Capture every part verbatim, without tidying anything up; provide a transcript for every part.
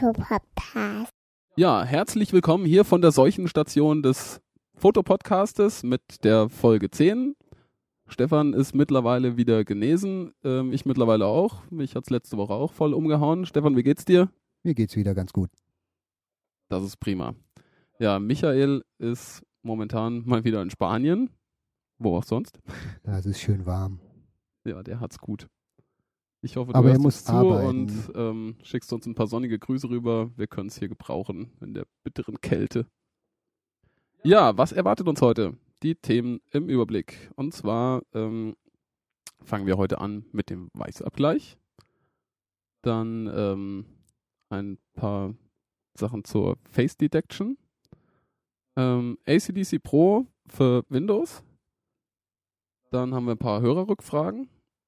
Fotopodcast. Ja, herzlich willkommen hier von der Seuchenstation des Fotopodcastes mit der Folge zehn. Stefan ist mittlerweile wieder genesen, ähm, ich mittlerweile auch. Mich hat es letzte Woche auch voll umgehauen. Stefan, wie geht's dir? Mir geht's wieder ganz gut. Das ist prima. Ja, Michael ist momentan mal wieder in Spanien. Wo auch sonst. Da ist es schön warm. Ja, der hat's gut. Ich hoffe, du Aber er hörst muss uns zu arbeiten. und ähm, schickst uns ein paar sonnige Grüße rüber. Wir können es hier gebrauchen in der bitteren Kälte. Ja, was erwartet uns heute? Die Themen im Überblick. Und zwar ähm, fangen wir heute an mit dem Weißabgleich. Dann ähm, ein paar Sachen zur Face Detection. Ähm, A C D C Pro für Windows. Dann haben wir ein paar Hörerrückfragen.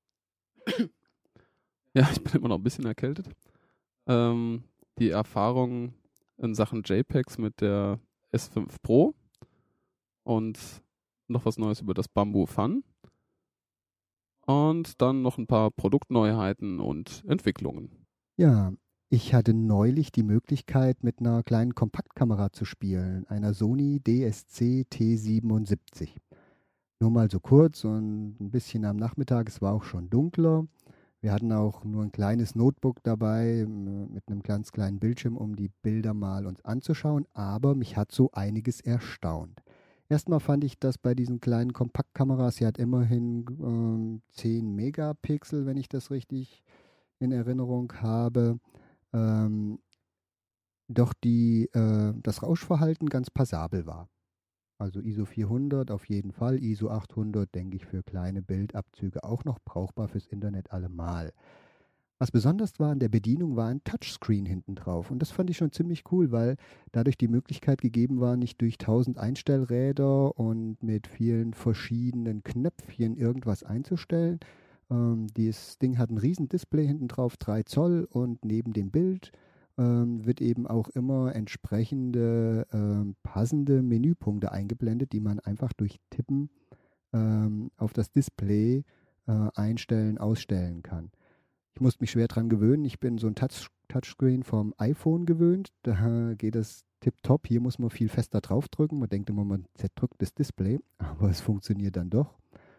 Ja, ich bin immer noch ein bisschen erkältet. Ähm, die Erfahrung in Sachen JPEGs mit der S fünf Pro. Und noch was Neues über das Bamboo Fun. Und dann noch ein paar Produktneuheiten und Entwicklungen. Ja, ich hatte neulich die Möglichkeit, mit einer kleinen Kompaktkamera zu spielen, einer Sony D S C T siebenundsiebzig. Nur mal so kurz und ein bisschen am Nachmittag, es war auch schon dunkler. Wir hatten auch nur ein kleines Notebook dabei mit einem ganz kleinen Bildschirm, um die Bilder mal uns anzuschauen, aber mich hat so einiges erstaunt. Erstmal fand ich, dass bei diesen kleinen Kompaktkameras, sie hat immerhin ähm, zehn Megapixel, wenn ich das richtig in Erinnerung habe, ähm, doch die, äh, das Rauschverhalten ganz passabel war. Also I S O vierhundert auf jeden Fall, I S O achthundert denke ich für kleine Bildabzüge auch noch brauchbar, fürs Internet allemal. Was besonders war an der Bedienung, war ein Touchscreen hinten drauf und das fand ich schon ziemlich cool, weil dadurch die Möglichkeit gegeben war, nicht durch tausend Einstellräder und mit vielen verschiedenen Knöpfchen irgendwas einzustellen. Ähm, dieses Ding hat ein riesen Display hinten drauf, drei Zoll, und neben dem Bild ähm, wird eben auch immer entsprechende ähm, passende Menüpunkte eingeblendet, die man einfach durch Tippen ähm, auf das Display äh, einstellen, ausstellen kann. Ich musste mich schwer dran gewöhnen. Ich bin so ein Touch Touchscreen vom iPhone gewöhnt. Da geht es tipptopp. Hier muss man viel fester draufdrücken. Man denkt immer, man zerdrückt das Display, aber es funktioniert dann doch.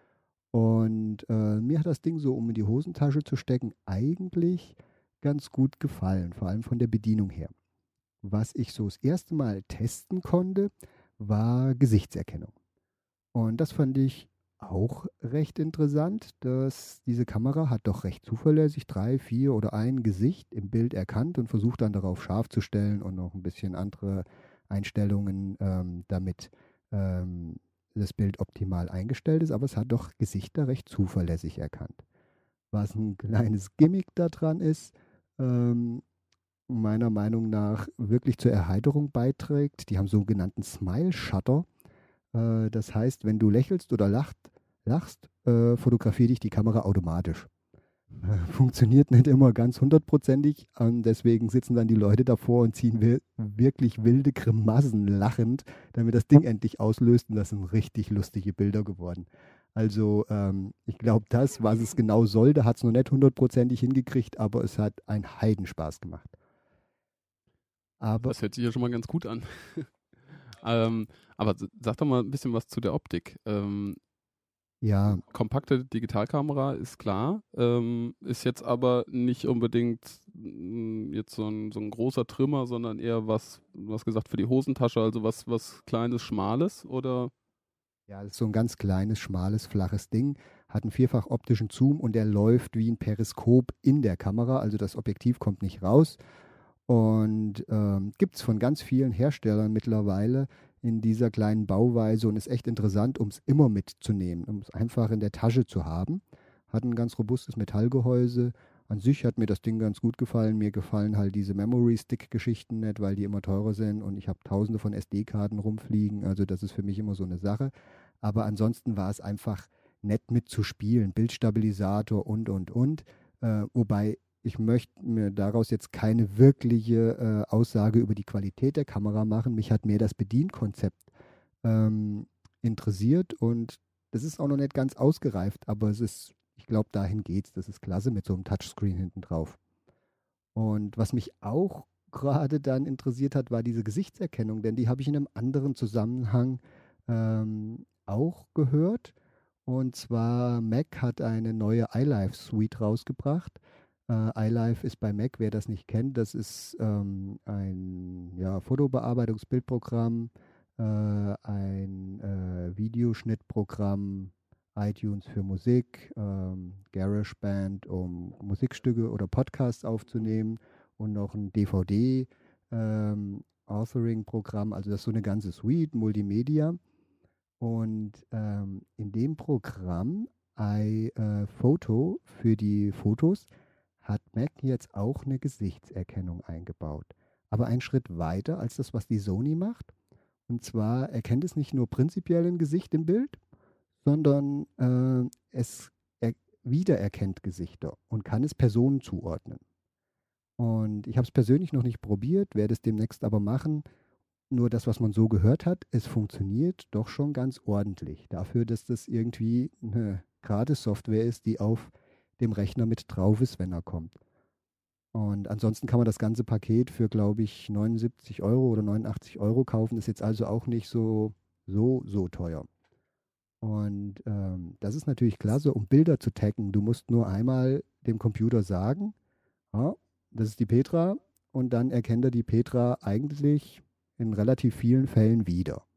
Und äh, mir hat das Ding so, um in die Hosentasche zu stecken, eigentlich ganz gut gefallen, vor allem von der Bedienung her. Was ich so das erste Mal testen konnte, war Gesichtserkennung. Und das fand ich auch recht interessant, dass diese Kamera hat doch recht zuverlässig drei, vier oder ein Gesicht im Bild erkannt und versucht dann darauf scharf zu stellen und noch ein bisschen andere Einstellungen, ähm, damit ähm, das Bild optimal eingestellt ist, aber es hat doch Gesichter recht zuverlässig erkannt. Was ein kleines Gimmick daran ist, ähm, meiner Meinung nach wirklich zur Erheiterung beiträgt, die haben sogenannten Smile Shutter. Äh, das heißt, wenn du lächelst oder lacht, lachst, äh, fotografiert dich die Kamera automatisch. Äh, funktioniert nicht immer ganz hundertprozentig und deswegen sitzen dann die Leute davor und ziehen wir wirklich wilde Grimassen lachend, damit das Ding endlich auslöst, und das sind richtig lustige Bilder geworden. Also ähm, ich glaube, das, was es genau sollte, hat es noch nicht hundertprozentig hingekriegt, aber es hat einen Heidenspaß gemacht. Aber Das hört sich ja schon mal ganz gut an. ähm, aber sag doch mal ein bisschen was zu der Optik. Ähm, ja, kompakte Digitalkamera ist klar, ähm, ist jetzt aber nicht unbedingt mh, jetzt so ein, so ein großer Trimmer, sondern eher was, du hast gesagt, für die Hosentasche, also was, was Kleines, Schmales, oder? Ja, das ist so ein ganz kleines, schmales, flaches Ding, hat einen vierfach optischen Zoom und der läuft wie ein Periskop in der Kamera, also das Objektiv kommt nicht raus. Und ähm, gibt es von ganz vielen Herstellern mittlerweile in dieser kleinen Bauweise und ist echt interessant, um es immer mitzunehmen, um es einfach in der Tasche zu haben. Hat ein ganz robustes Metallgehäuse. An sich hat mir das Ding ganz gut gefallen. Mir gefallen halt diese Memory-Stick-Geschichten nicht, weil die immer teurer sind und ich habe tausende von S D-Karten rumfliegen. Also das ist für mich immer so eine Sache. Aber ansonsten war es einfach nett mitzuspielen. Bildstabilisator und, und, und. Äh, wobei ich möchte mir daraus jetzt keine wirkliche äh, Aussage über die Qualität der Kamera machen. Mich hat mehr das Bedienkonzept ähm, interessiert und das ist auch noch nicht ganz ausgereift, aber es ist, ich glaube, dahin geht's. Das ist klasse mit so einem Touchscreen hinten drauf. Und was mich auch gerade dann interessiert hat, war diese Gesichtserkennung, denn die habe ich in einem anderen Zusammenhang ähm, auch gehört. Und zwar Mac hat eine neue iLife Suite rausgebracht. Äh, iLife ist bei Mac, wer das nicht kennt, das ist ähm, ein ja, Fotobearbeitungsbildprogramm, äh, ein äh, Videoschnittprogramm, iTunes für Musik, ähm, GarageBand, um Musikstücke oder Podcasts aufzunehmen und noch ein D V D ähm, Authoring-Programm, also das ist so eine ganze Suite, Multimedia. Und ähm, in dem Programm iPhoto für die Fotos hat Mac jetzt auch eine Gesichtserkennung eingebaut. Aber einen Schritt weiter als das, was die Sony macht. Und zwar erkennt es nicht nur prinzipiell ein Gesicht im Bild, sondern äh, es er wiedererkennt Gesichter und kann es Personen zuordnen. Und ich habe es persönlich noch nicht probiert, werde es demnächst aber machen. Nur das, was man so gehört hat, es funktioniert doch schon ganz ordentlich. Dafür, dass das irgendwie eine Gratis-Software ist, die auf dem Rechner mit drauf ist, wenn er kommt. Und ansonsten kann man das ganze Paket für, glaube ich, neunundsiebzig Euro oder neunundachtzig Euro kaufen. Ist jetzt also auch nicht so, so, so teuer. Und ähm, das ist natürlich klasse, um Bilder zu taggen. Du musst nur einmal dem Computer sagen, ja, das ist die Petra, und dann erkennt er die Petra eigentlich in relativ vielen Fällen wieder.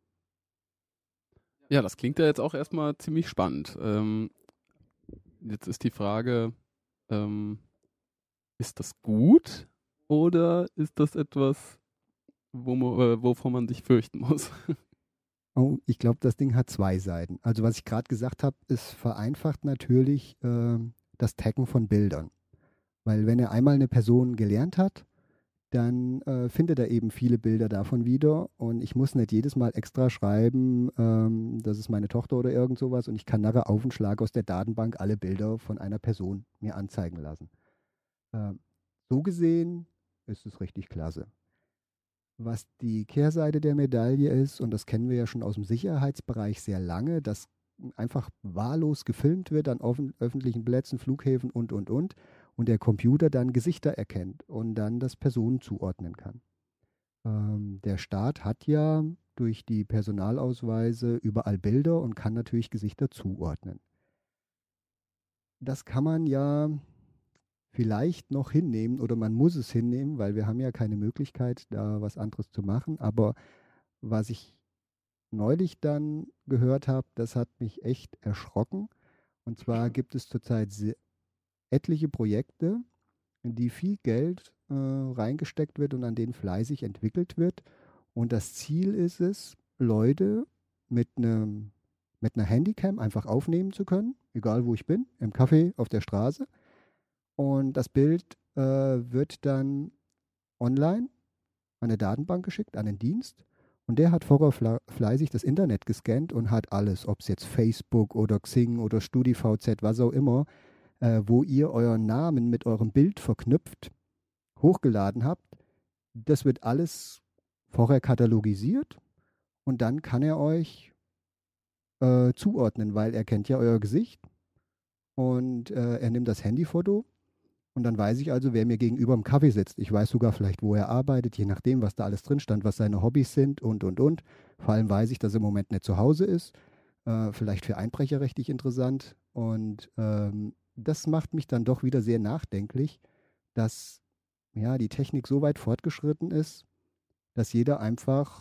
Ja, das klingt ja jetzt auch erstmal ziemlich spannend. Ähm, jetzt ist die Frage, ähm, ist das gut oder ist das etwas, wo man, äh, wovon man sich fürchten muss? Oh, ich glaube, das Ding hat zwei Seiten. Also was ich gerade gesagt habe, es vereinfacht natürlich äh, das Taggen von Bildern. Weil wenn er einmal eine Person gelernt hat, dann äh, findet er eben viele Bilder davon wieder und ich muss nicht jedes Mal extra schreiben, ähm, das ist meine Tochter oder irgend sowas und ich kann nachher auf den Schlag aus der Datenbank alle Bilder von einer Person mir anzeigen lassen. Ähm, so gesehen ist es richtig klasse. Was die Kehrseite der Medaille ist, und das kennen wir ja schon aus dem Sicherheitsbereich sehr lange, dass einfach wahllos gefilmt wird an offen, öffentlichen Plätzen, Flughäfen und, und, und. Und der Computer dann Gesichter erkennt und dann das Personen zuordnen kann. Ähm, der Staat hat ja durch die Personalausweise überall Bilder und kann natürlich Gesichter zuordnen. Das kann man ja vielleicht noch hinnehmen oder man muss es hinnehmen, weil wir haben ja keine Möglichkeit, da was anderes zu machen. Aber was ich neulich dann gehört habe, das hat mich echt erschrocken. Und zwar gibt es zurzeit etliche Projekte, in die viel Geld äh, reingesteckt wird und an denen fleißig entwickelt wird. Und das Ziel ist es, Leute mit einem mit einer Handycam einfach aufnehmen zu können, egal wo ich bin, im Café, auf der Straße. Und das Bild äh, wird dann online an eine Datenbank geschickt, an einen Dienst. Und der hat vorher fleißig das Internet gescannt und hat alles, ob es jetzt Facebook oder Xing oder StudiVZ, was auch immer, äh, wo ihr euren Namen mit eurem Bild verknüpft, hochgeladen habt. Das wird alles vorher katalogisiert und dann kann er euch äh, zuordnen, weil er kennt ja euer Gesicht und äh, er nimmt das Handyfoto. Und dann weiß ich also, wer mir gegenüber im Kaffee sitzt. Ich weiß sogar vielleicht, wo er arbeitet, je nachdem, was da alles drin stand, was seine Hobbys sind und, und, und. Vor allem weiß ich, dass er im Moment nicht zu Hause ist. Äh, vielleicht für Einbrecher richtig interessant. Und ähm, das macht mich dann doch wieder sehr nachdenklich, dass ja, die Technik so weit fortgeschritten ist, dass jeder einfach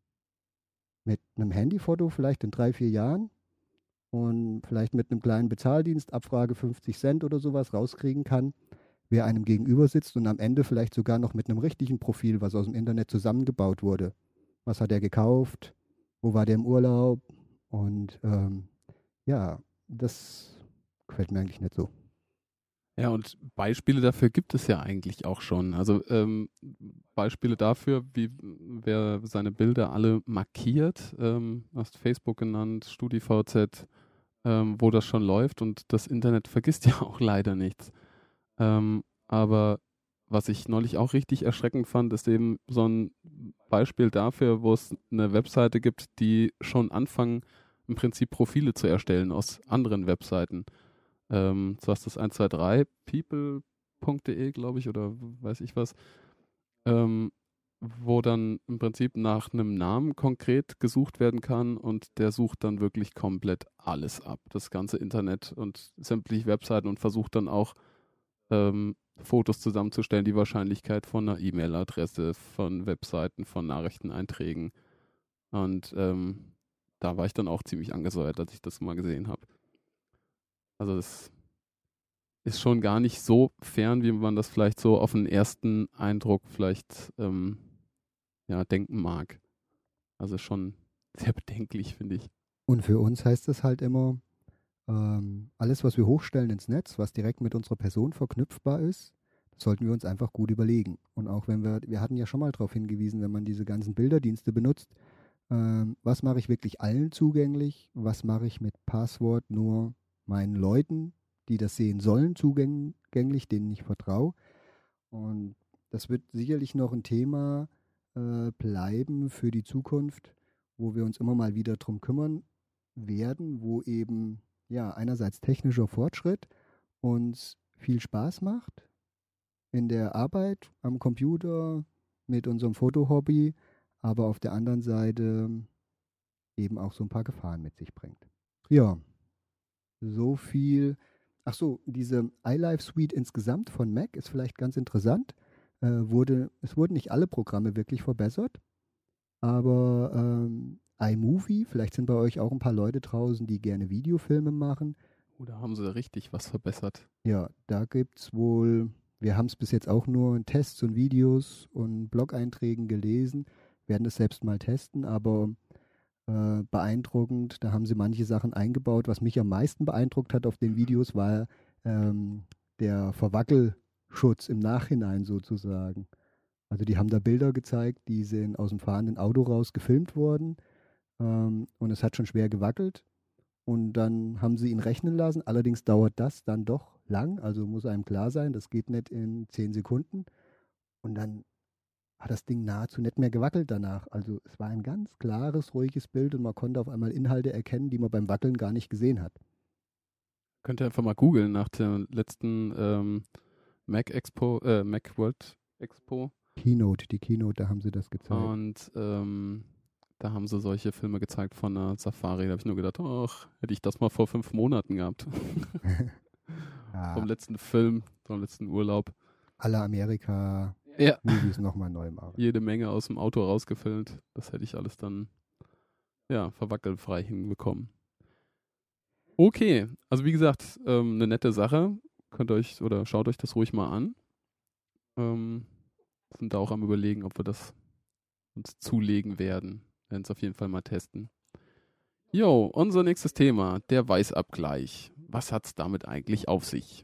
mit einem Handyfoto vielleicht in drei, vier Jahren und vielleicht mit einem kleinen Bezahldienst, Abfrage fünfzig Cent oder sowas rauskriegen kann, wer einem gegenüber sitzt und am Ende vielleicht sogar noch mit einem richtigen Profil, was aus dem Internet zusammengebaut wurde. Was hat er gekauft? Wo war der im Urlaub? Und ähm, ja, das gefällt mir eigentlich nicht so. Ja, und Beispiele dafür gibt es ja eigentlich auch schon. Also ähm, Beispiele dafür, wie wer seine Bilder alle markiert, ähm, hast Facebook genannt, StudiVZ, ähm, wo das schon läuft und das Internet vergisst ja auch leider nichts. Ähm, aber was ich neulich auch richtig erschreckend fand, ist eben so ein Beispiel dafür, wo es eine Webseite gibt, die schon anfangen, im Prinzip Profile zu erstellen aus anderen Webseiten. Ähm, so hast du das eins zwei drei people punkt de, glaube ich, oder weiß ich was. ähm, wo dann im Prinzip nach einem Namen konkret gesucht werden kann und der sucht dann wirklich komplett alles ab, das ganze Internet und sämtliche Webseiten und versucht dann auch ähm, Fotos zusammenzustellen, die Wahrscheinlichkeit von einer E-Mail-Adresse, von Webseiten, von Nachrichteneinträgen. Und ähm, da war ich dann auch ziemlich angesäuert, als ich das mal gesehen habe. Also das ist schon gar nicht so fern, wie man das vielleicht so auf den ersten Eindruck vielleicht ähm, ja, denken mag. Also schon sehr bedenklich, finde ich. Und für uns heißt es halt immer, ähm, alles, was wir hochstellen ins Netz, was direkt mit unserer Person verknüpfbar ist, das sollten wir uns einfach gut überlegen. Und auch wenn wir, wir hatten ja schon mal darauf hingewiesen, wenn man diese ganzen Bilderdienste benutzt, ähm, was mache ich wirklich allen zugänglich, was mache ich mit Passwort nur meinen Leuten, die das sehen sollen, zugänglich, denen ich vertraue. Und das wird sicherlich noch ein Thema äh, bleiben für die Zukunft, wo wir uns immer mal wieder drum kümmern werden, wo eben ja einerseits technischer Fortschritt uns viel Spaß macht in der Arbeit am Computer mit unserem Fotohobby, aber auf der anderen Seite eben auch so ein paar Gefahren mit sich bringt. Ja, so viel. Ach so, diese iLife Suite insgesamt von Mac ist vielleicht ganz interessant. Äh, wurde, es wurden nicht alle Programme wirklich verbessert, aber ähm, iMovie, vielleicht sind bei euch auch ein paar Leute draußen, die gerne Videofilme machen. Oder haben sie richtig was verbessert? Ja, da gibt es wohl, wir haben es bis jetzt auch nur in Tests und Videos und Blog-Einträgen gelesen, werden das selbst mal testen, aber äh, beeindruckend, da haben sie manche Sachen eingebaut. Was mich am meisten beeindruckt hat auf den Videos, war ähm, der Verwackelschutz im Nachhinein sozusagen. Also die haben da Bilder gezeigt, die sind aus dem fahrenden Auto raus gefilmt worden ähm, und es hat schon schwer gewackelt. Und dann haben sie ihn rechnen lassen. Allerdings dauert das dann doch lang. Also muss einem klar sein, das geht nicht in zehn Sekunden. Und dann hat das Ding nahezu nicht mehr gewackelt danach. Also es war ein ganz klares, ruhiges Bild und man konnte auf einmal Inhalte erkennen, die man beim Wackeln gar nicht gesehen hat. Könnt ihr einfach mal googeln nach der letzten ähm, Mac Expo, äh, Macworld Expo. Keynote, die Keynote, da haben sie das gezeigt. Und ähm, da haben sie solche Filme gezeigt von einer Safari. Da habe ich nur gedacht, ach, hätte ich das mal vor fünf Monaten gehabt. Ja, Vom letzten Film, vom letzten Urlaub. alle Amerika Ja. Movies nochmal neu machen. Jede Menge aus dem Auto rausgefilmt. Das hätte ich alles dann, ja, verwackelfrei hinbekommen. Okay, also wie gesagt, ähm, eine nette Sache. Könnt ihr euch oder schaut euch das ruhig mal an. Ähm, sind da auch am Überlegen, ob wir das uns zulegen werden. Werden es auf jeden Fall mal testen. Jo, unser nächstes Thema, der Weißabgleich. Was hat's damit eigentlich auf sich?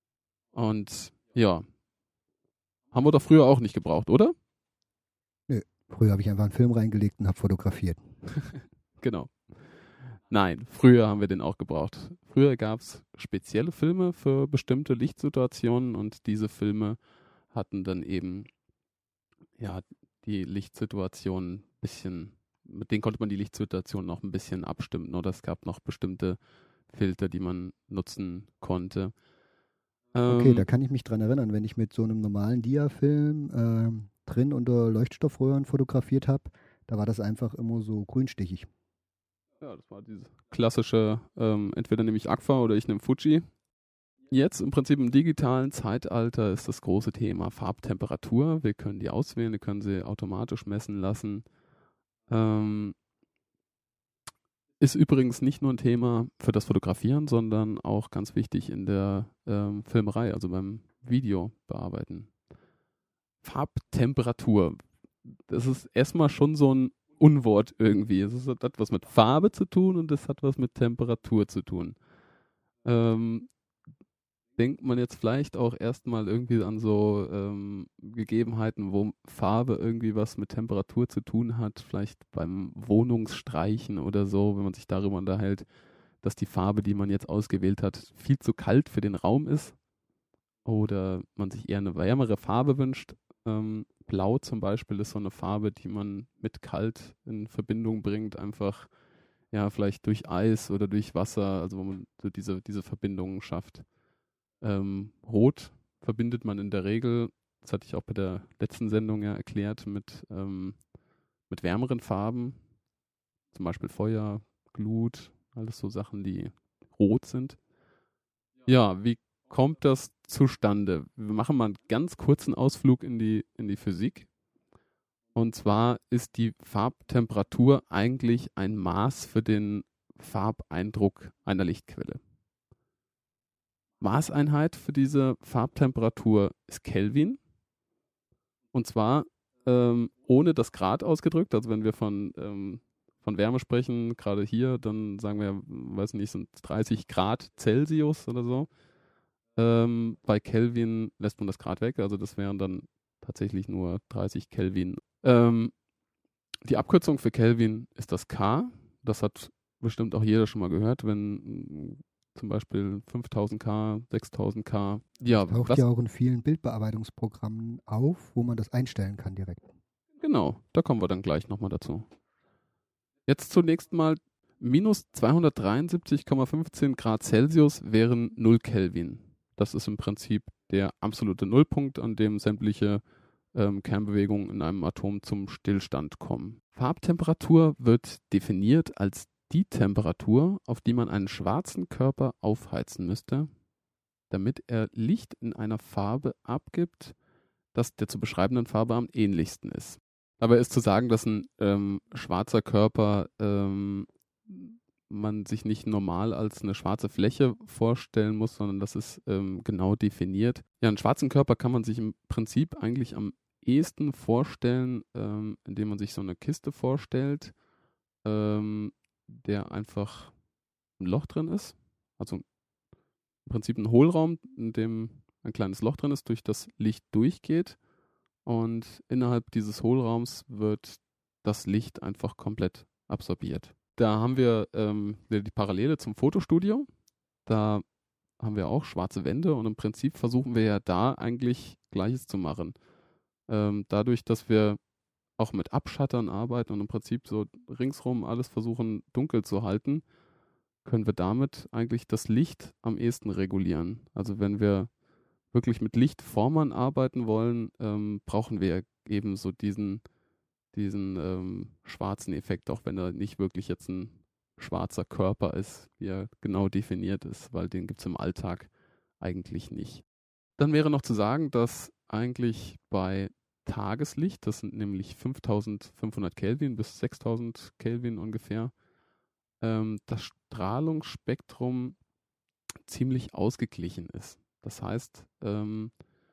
Und ja, haben wir doch früher auch nicht gebraucht, oder? Nö, früher habe ich einfach einen Film reingelegt und habe fotografiert. Genau. Nein, früher haben wir den auch gebraucht. Früher gab es spezielle Filme für bestimmte Lichtsituationen und diese Filme hatten dann eben ja die Lichtsituation ein bisschen, mit denen konnte man die Lichtsituation noch ein bisschen abstimmen oder es gab noch bestimmte Filter, die man nutzen konnte. Okay, Ähm, da kann ich mich dran erinnern, wenn ich mit so einem normalen Diafilm ähm, drin unter Leuchtstoffröhren fotografiert habe, da war das einfach immer so grünstichig. Ja, das war dieses klassische, ähm, entweder nehme ich Agfa oder ich nehme Fuji. Jetzt im Prinzip im digitalen Zeitalter ist das große Thema Farbtemperatur. Wir können die auswählen, wir können sie automatisch messen lassen. Ähm, ist übrigens nicht nur ein Thema für das Fotografieren, sondern auch ganz wichtig in der ähm, Filmerei, also beim Video bearbeiten. Farbtemperatur. Das ist erstmal schon so ein Unwort irgendwie. Es hat was mit Farbe zu tun und es hat was mit Temperatur zu tun. Ähm, denkt man jetzt vielleicht auch erstmal irgendwie an so ähm, Gegebenheiten, wo Farbe irgendwie was mit Temperatur zu tun hat, vielleicht beim Wohnungsstreichen oder so, wenn man sich darüber unterhält, dass die Farbe, die man jetzt ausgewählt hat, viel zu kalt für den Raum ist oder man sich eher eine wärmere Farbe wünscht. Ähm, Blau zum Beispiel ist so eine Farbe, die man mit kalt in Verbindung bringt, einfach ja vielleicht durch Eis oder durch Wasser, also wo man so diese, diese Verbindungen schafft. Ähm, Rot verbindet man in der Regel das hatte ich auch bei der letzten Sendung ja erklärt, mit, ähm, mit wärmeren Farben, zum Beispiel Feuer, Glut, alles so Sachen, die rot sind. Ja, wie kommt das zustande? Wir machen mal einen ganz kurzen Ausflug in die, in die Physik. Und zwar ist die Farbtemperatur eigentlich ein Maß für den Farbeindruck einer Lichtquelle. Maßeinheit für diese Farbtemperatur ist Kelvin. Und zwar ähm, ohne das Grad ausgedrückt. Also wenn wir von, ähm, von Wärme sprechen, gerade hier, dann sagen wir, weiß nicht, sind dreißig Grad Celsius oder so. Ähm, bei Kelvin lässt man das Grad weg. Also das wären dann tatsächlich nur dreißig Kelvin. Ähm, die Abkürzung für Kelvin ist das K. Das hat bestimmt auch jeder schon mal gehört, wenn zum Beispiel fünftausend K, sechstausend K. Ja, das taucht was, ja auch in vielen Bildbearbeitungsprogrammen auf, wo man das einstellen kann direkt. Genau, da kommen wir dann gleich nochmal dazu. Jetzt zunächst mal minus zweihundertdreiundsiebzig Komma fünfzehn Grad Celsius wären null Kelvin. Das ist im Prinzip der absolute Nullpunkt, an dem sämtliche ähm, Kernbewegungen in einem Atom zum Stillstand kommen. Farbtemperatur wird definiert als die Temperatur, auf die man einen schwarzen Körper aufheizen müsste, damit er Licht in einer Farbe abgibt, das der zu beschreibenden Farbe am ähnlichsten ist. Dabei ist zu sagen, dass ein ähm, schwarzer Körper ähm, man sich nicht normal als eine schwarze Fläche vorstellen muss, sondern das ist ähm, genau definiert. Ja, einen schwarzen Körper kann man sich im Prinzip eigentlich am ehesten vorstellen, ähm, indem man sich so eine Kiste vorstellt, ähm, der einfach ein Loch drin ist. Also im Prinzip ein Hohlraum, in dem ein kleines Loch drin ist, durch das Licht durchgeht. Und innerhalb dieses Hohlraums wird das Licht einfach komplett absorbiert. Da haben wir ähm, die Parallele zum Fotostudio. Da haben wir auch schwarze Wände und im Prinzip versuchen wir ja da eigentlich Gleiches zu machen. Ähm, dadurch, dass wir auch mit Abschattern arbeiten und im Prinzip so ringsrum alles versuchen dunkel zu halten, können wir damit eigentlich das Licht am ehesten regulieren. Also wenn wir wirklich mit Lichtformern arbeiten wollen, ähm, brauchen wir eben so diesen, diesen ähm, schwarzen Effekt, auch wenn er nicht wirklich jetzt ein schwarzer Körper ist, wie er genau definiert ist, weil den gibt es im Alltag eigentlich nicht. Dann wäre noch zu sagen, dass eigentlich bei Tageslicht, das sind nämlich fünftausendfünfhundert Kelvin bis sechstausend Kelvin ungefähr, ähm, das Strahlungsspektrum ziemlich ausgeglichen ist. Das heißt, ähm,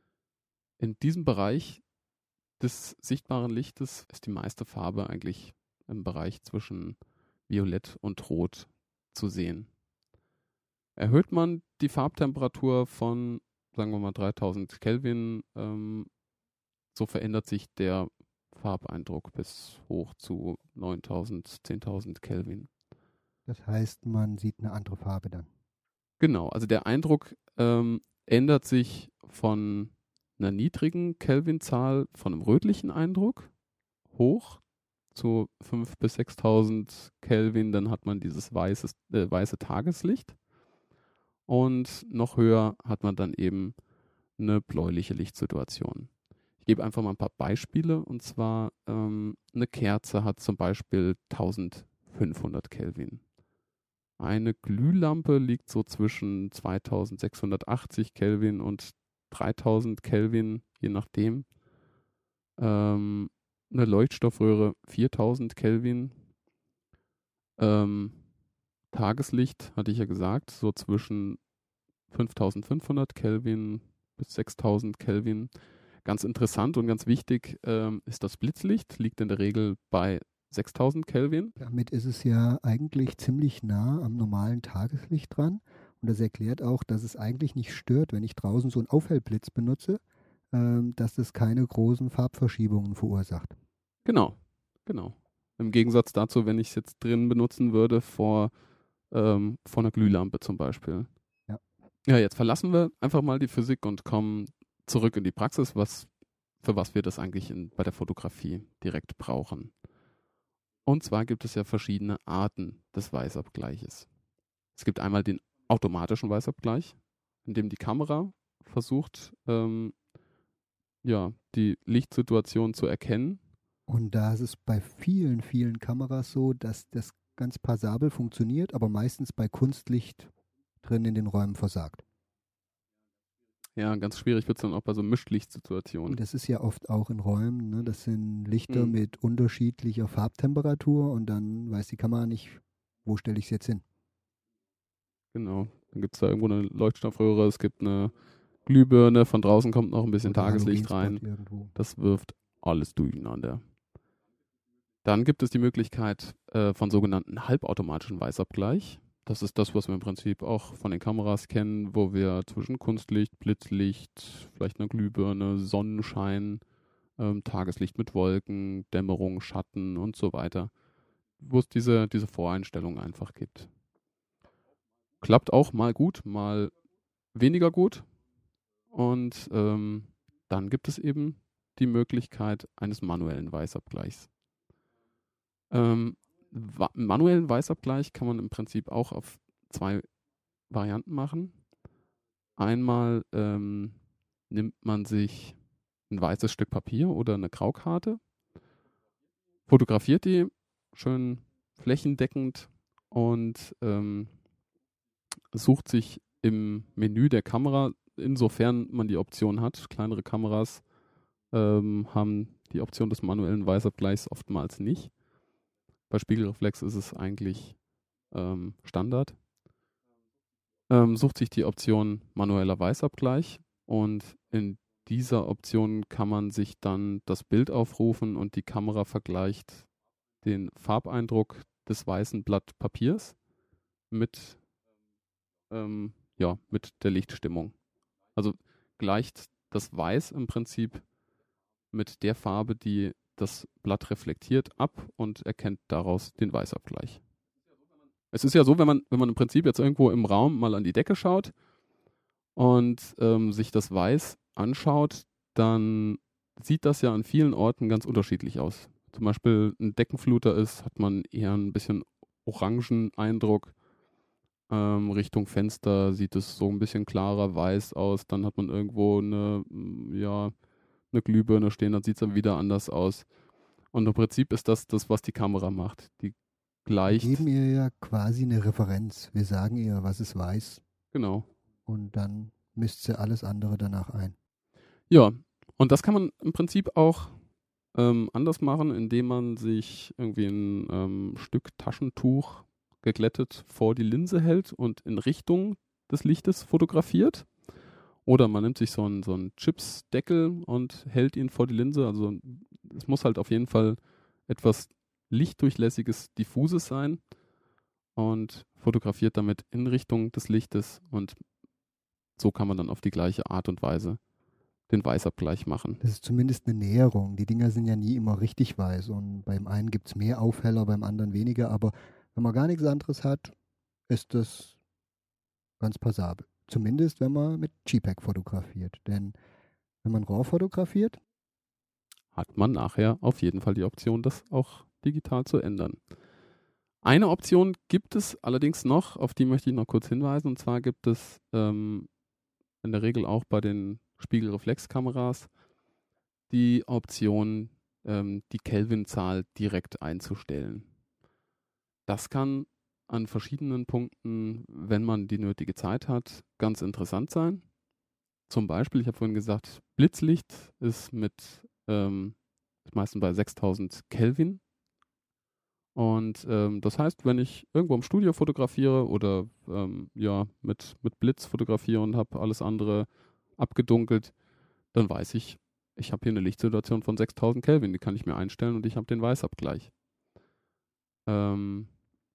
in diesem Bereich des sichtbaren Lichtes ist die meiste Farbe eigentlich im Bereich zwischen Violett und Rot zu sehen. Erhöht man die Farbtemperatur von, sagen wir mal, dreitausend Kelvin, ähm, so verändert sich der Farbeindruck bis hoch zu neuntausend, zehntausend Kelvin. Das heißt, man sieht eine andere Farbe dann. Genau, also der Eindruck ähm, ändert sich von einer niedrigen Kelvinzahl, von einem rötlichen Eindruck, hoch zu fünftausend bis sechstausend Kelvin, dann hat man dieses weißes, äh, weiße Tageslicht. Und noch höher hat man dann eben eine bläuliche Lichtsituation. Ich gebe einfach mal ein paar Beispiele. Und zwar ähm, eine Kerze hat zum Beispiel eintausendfünfhundert Kelvin. Eine Glühlampe liegt so zwischen zweitausendsechshundertachtzig Kelvin und dreitausend Kelvin, je nachdem. Ähm, eine Leuchtstoffröhre viertausend Kelvin. Ähm, Tageslicht, hatte ich ja gesagt, so zwischen fünftausendfünfhundert Kelvin bis sechstausend Kelvin. Ganz interessant und ganz wichtig ähm, ist das Blitzlicht, liegt in der Regel bei sechstausend Kelvin. Damit ist es ja eigentlich ziemlich nah am normalen Tageslicht dran. Und das erklärt auch, dass es eigentlich nicht stört, wenn ich draußen so einen Aufhellblitz benutze, ähm, dass es keine großen Farbverschiebungen verursacht. Genau, genau. Im Gegensatz dazu, wenn ich es jetzt drin benutzen würde vor, ähm, vor einer Glühlampe zum Beispiel. Ja. Ja, jetzt verlassen wir einfach mal die Physik und kommen zurück in die Praxis, was, für was wir das eigentlich in, bei der Fotografie direkt brauchen. Und zwar gibt es ja verschiedene Arten des Weißabgleiches. Es gibt einmal den automatischen Weißabgleich, in dem die Kamera versucht, ähm, ja, die Lichtsituation zu erkennen. Und da ist es bei vielen, vielen Kameras so, dass das ganz passabel funktioniert, aber meistens bei Kunstlicht drin in den Räumen versagt. Ja, ganz schwierig wird es dann auch bei so Mischlichtsituationen. Und das ist ja oft auch in Räumen, ne? Das sind Lichter Mhm. mit unterschiedlicher Farbtemperatur und dann weiß die Kamera nicht, wo stelle ich es jetzt hin. Genau. Dann gibt es da irgendwo eine Leuchtstoffröhre, es gibt eine Glühbirne, von draußen kommt noch ein bisschen Oder Tageslicht rein. Halogenspot irgendwo. Das wirft alles durcheinander. Dann gibt es die Möglichkeit äh, von sogenannten halbautomatischen Weißabgleich. Das ist das, was wir im Prinzip auch von den Kameras kennen, wo wir zwischen Kunstlicht, Blitzlicht, vielleicht einer Glühbirne, Sonnenschein, ähm, Tageslicht mit Wolken, Dämmerung, Schatten und so weiter, wo es diese, diese Voreinstellungen einfach gibt. Klappt auch mal gut, mal weniger gut. Und ähm, dann gibt es eben die Möglichkeit eines manuellen Weißabgleichs. Ähm, wa- manuellen Weißabgleich kann man im Prinzip auch auf zwei Varianten machen. Einmal ähm, nimmt man sich ein weißes Stück Papier oder eine Graukarte, fotografiert die schön flächendeckend und ähm, sucht sich im Menü der Kamera, insofern man die Option hat, kleinere Kameras ähm, haben die Option des manuellen Weißabgleichs oftmals nicht. Bei Spiegelreflex ist es eigentlich ähm, Standard. Ähm, sucht sich die Option manueller Weißabgleich und in dieser Option kann man sich dann das Bild aufrufen und die Kamera vergleicht den Farbeindruck des weißen Blatt Papiers mit, ähm, ja, mit der Lichtstimmung. Also gleicht das Weiß im Prinzip mit der Farbe, die das Blatt reflektiert, ab und erkennt daraus den Weißabgleich. Es ist ja so, wenn man, wenn man im Prinzip jetzt irgendwo im Raum mal an die Decke schaut und ähm, sich das Weiß anschaut, dann sieht das ja an vielen Orten ganz unterschiedlich aus. Zum Beispiel ein Deckenfluter ist, hat man eher ein bisschen orangen Eindruck. Ähm, Richtung Fenster sieht es so ein bisschen klarer weiß aus. Dann hat man irgendwo eine, ja, eine Glühbirne stehen, dann sieht es dann wieder anders aus. Und im Prinzip ist das das, was die Kamera macht. Die Wir gleicht, geben ihr ja quasi eine Referenz. Wir sagen ihr, was es weiß genau. und dann misst sie alles andere danach ein. Ja, und das kann man im Prinzip auch ähm, anders machen, indem man sich irgendwie ein ähm, Stück Taschentuch geglättet vor die Linse hält und in Richtung des Lichtes fotografiert. Oder man nimmt sich so einen, so einen Chipsdeckel und hält ihn vor die Linse. Also es muss halt auf jeden Fall etwas lichtdurchlässiges, diffuses sein und fotografiert damit in Richtung des Lichtes und so kann man dann auf die gleiche Art und Weise den Weißabgleich machen. Das ist zumindest eine Näherung. Die Dinger sind ja nie immer richtig weiß und beim einen gibt es mehr Aufheller, beim anderen weniger, aber wenn man gar nichts anderes hat, ist das ganz passabel. Zumindest, wenn man mit G PEG fotografiert. Denn wenn man RAW fotografiert, Hat man nachher auf jeden Fall die Option, das auch digital zu ändern. Eine Option gibt es allerdings noch, auf die möchte ich noch kurz hinweisen, und zwar gibt es ähm, in der Regel auch bei den Spiegelreflexkameras die Option, ähm, die Kelvinzahl direkt einzustellen. Das kann an verschiedenen Punkten, wenn man die nötige Zeit hat, ganz interessant sein. Zum Beispiel, ich habe vorhin gesagt, Blitzlicht ist mit ähm, meistens bei sechstausend Kelvin. Und ähm, das heißt, wenn ich irgendwo im Studio fotografiere oder ähm, ja, mit, mit Blitz fotografiere und habe alles andere abgedunkelt, dann weiß ich, ich habe hier eine Lichtsituation von sechstausend Kelvin, die kann ich mir einstellen und ich habe den Weißabgleich. Ähm,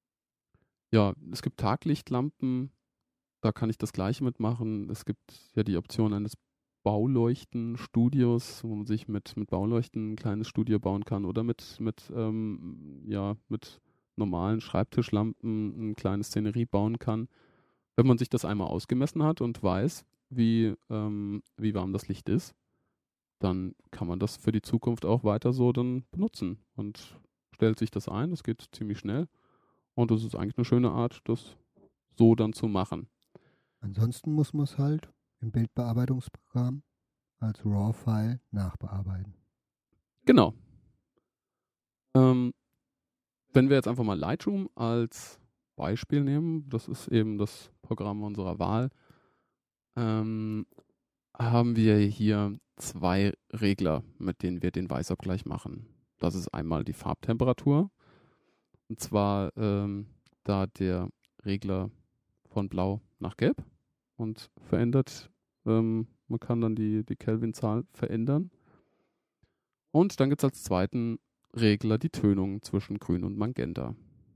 ja, es gibt Taglichtlampen, da kann ich das Gleiche mitmachen. Es gibt ja die Option eines Bauleuchtenstudios, wo man sich mit, mit Bauleuchten ein kleines Studio bauen kann oder mit, mit, ähm, ja, mit normalen Schreibtischlampen ein kleines Szenerie bauen kann. Wenn man sich das einmal ausgemessen hat und weiß, wie, ähm, wie warm das Licht ist, dann kann man das für die Zukunft auch weiter so dann benutzen und stellt sich das ein. Das geht ziemlich schnell und das ist eigentlich eine schöne Art, das so dann zu machen. ansonsten muss man es halt im Bildbearbeitungsprogramm als RAW-File nachbearbeiten. Genau. Ähm, wenn wir jetzt einfach mal Lightroom als Beispiel nehmen, das ist eben das Programm unserer Wahl, ähm, haben wir hier zwei Regler, mit denen wir den Weißabgleich machen. Das ist einmal die Farbtemperatur, und zwar ähm, da der Regler von Blau nach Gelb und verändert, ähm, man kann dann die, die Kelvin-Zahl verändern. Und dann gibt es als zweiten Regler die Tönung zwischen Grün und Magenta.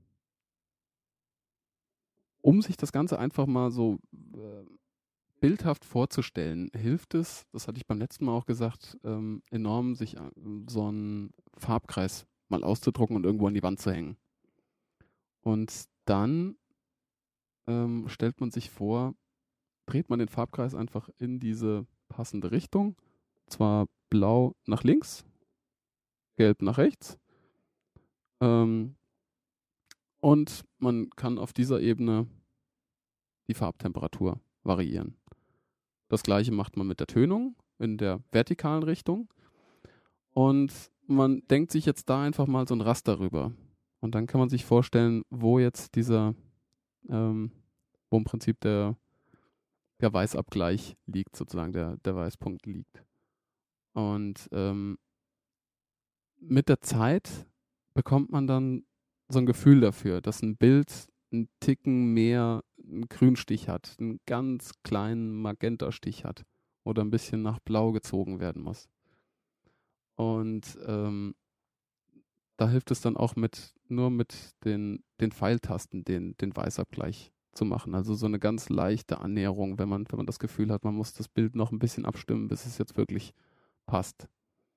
Um sich das Ganze einfach mal so äh, bildhaft vorzustellen, hilft es, das hatte ich beim letzten Mal auch gesagt, ähm, enorm, sich äh, so einen Farbkreis mal auszudrucken und irgendwo an die Wand zu hängen. Und dann ähm, stellt man sich vor, dreht man den Farbkreis einfach in diese passende Richtung, zwar blau nach links, gelb nach rechts, ähm, und man kann auf dieser Ebene die Farbtemperatur variieren. Das gleiche macht man mit der Tönung in der vertikalen Richtung. Und man denkt sich jetzt da einfach mal so ein Raster rüber. Und dann kann man sich vorstellen, wo jetzt dieser, ähm, wo im Prinzip der, der Weißabgleich liegt, sozusagen, der, der Weißpunkt liegt. Und ähm, mit der Zeit bekommt man dann so ein Gefühl dafür, dass ein Bild einen Ticken mehr einen Grünstich hat, einen ganz kleinen Magentastich hat oder ein bisschen nach Blau gezogen werden muss. Und ähm, da hilft es dann auch mit, nur mit den, den Pfeiltasten, den, den Weißabgleich zu machen. Also so eine ganz leichte Annäherung, wenn man, wenn man das Gefühl hat, man muss das Bild noch ein bisschen abstimmen, bis es jetzt wirklich passt.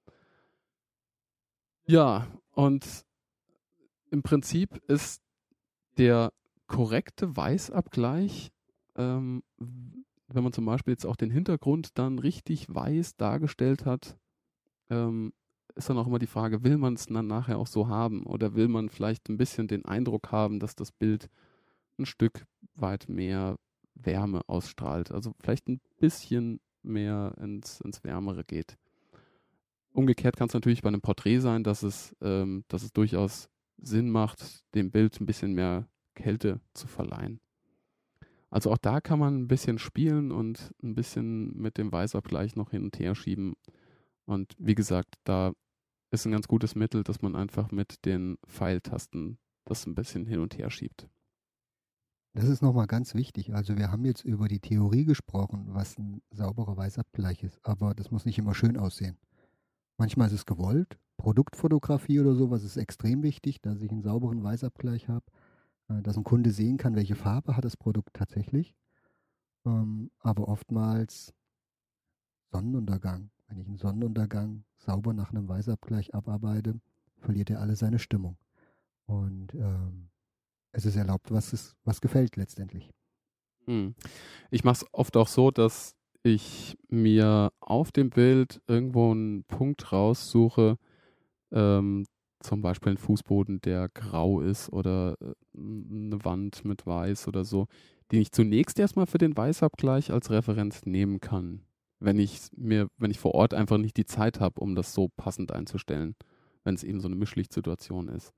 Ja, und im Prinzip ist der korrekte Weißabgleich, ähm, wenn man zum Beispiel jetzt auch den Hintergrund dann richtig weiß dargestellt hat, ähm, ist dann auch immer die Frage, will man es dann nachher auch so haben oder will man vielleicht ein bisschen den Eindruck haben, dass das Bild ein Stück weit mehr Wärme ausstrahlt, also vielleicht ein bisschen mehr ins, ins Wärmere geht. Umgekehrt kann es natürlich bei einem Porträt sein, dass es, ähm, dass es durchaus Sinn macht, dem Bild ein bisschen mehr Kälte zu verleihen. Also auch da kann man ein bisschen spielen und ein bisschen mit dem Weißabgleich noch hin und her schieben. Und wie gesagt, da ist ein ganz gutes Mittel, dass man einfach mit den Pfeiltasten das ein bisschen hin und her schiebt. Das ist nochmal ganz wichtig. Also wir haben jetzt über die Theorie gesprochen, was ein sauberer Weißabgleich ist, aber das muss nicht immer schön aussehen. Manchmal ist es gewollt. Produktfotografie oder sowas ist extrem wichtig, dass ich einen sauberen Weißabgleich habe, dass ein Kunde sehen kann, welche Farbe hat das Produkt tatsächlich. Ähm, aber oftmals Sonnenuntergang. Wenn ich einen Sonnenuntergang sauber nach einem Weißabgleich abarbeite, verliert er alle seine Stimmung. Und ähm, es ist erlaubt, was, es, was gefällt letztendlich. Hm. Ich mache es oft auch so, dass ich mir auf dem Bild irgendwo einen Punkt raussuche, ähm, zum Beispiel einen Fußboden, der grau ist oder äh, eine Wand mit weiß oder so, den ich zunächst erstmal für den Weißabgleich als Referenz nehmen kann, wenn ich mir, wenn ich vor Ort einfach nicht die Zeit habe, um das so passend einzustellen, wenn es eben so eine Mischlichtsituation ist.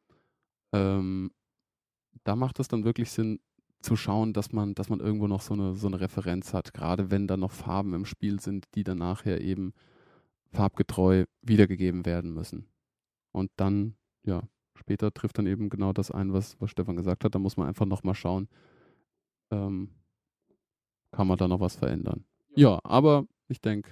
Ähm, da macht es dann wirklich Sinn, zu schauen, dass man, dass man irgendwo noch so eine, so eine Referenz hat, gerade wenn da noch Farben im Spiel sind, die dann nachher eben farbgetreu wiedergegeben werden müssen. Und dann, ja, später trifft dann eben genau das ein, was, was Stefan gesagt hat. Da muss man einfach nochmal schauen, ähm, kann man da noch was verändern. Ja, aber ich denke,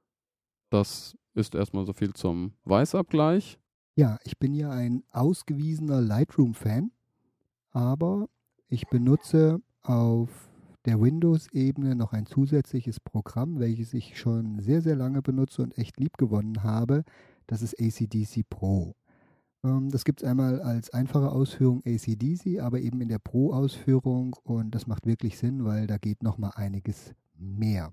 das ist erstmal so viel zum Weißabgleich. Ja, ich bin ja ein ausgewiesener Lightroom-Fan, aber ich benutze auf der Windows-Ebene noch ein zusätzliches Programm, welches ich schon sehr, sehr lange benutze und echt lieb gewonnen habe. Das ist A C D C Pro. Ähm, das gibt es einmal als einfache Ausführung A C D C, aber eben in der Pro-Ausführung, und das macht wirklich Sinn, weil da geht nochmal einiges mehr.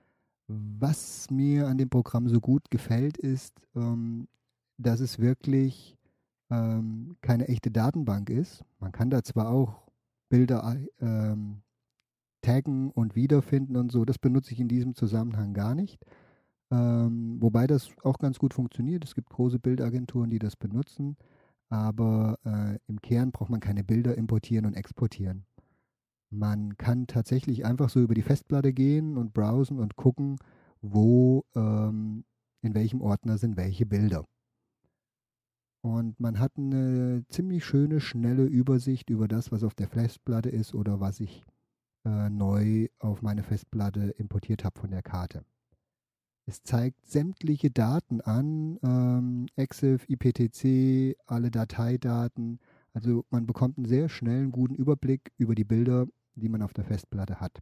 Was mir an dem Programm so gut gefällt, ist, ähm, dass es wirklich ähm, keine echte Datenbank ist. Man kann da zwar auch Bilder ähm, taggen und wiederfinden und so, das benutze ich in diesem Zusammenhang gar nicht. Ähm, wobei das auch ganz gut funktioniert. Es gibt große Bildagenturen, die das benutzen. Aber äh, im Kern braucht man keine Bilder importieren und exportieren. Man kann tatsächlich einfach so über die Festplatte gehen und browsen und gucken, wo, ähm, in welchem Ordner sind welche Bilder. Und man hat eine ziemlich schöne, schnelle Übersicht über das, was auf der Festplatte ist oder was ich äh, neu auf meine Festplatte importiert habe von der Karte. Es zeigt sämtliche Daten an, ähm, EXIF, I P T C, alle Dateidaten. Also man bekommt einen sehr schnellen, guten Überblick über die Bilder, die man auf der Festplatte hat.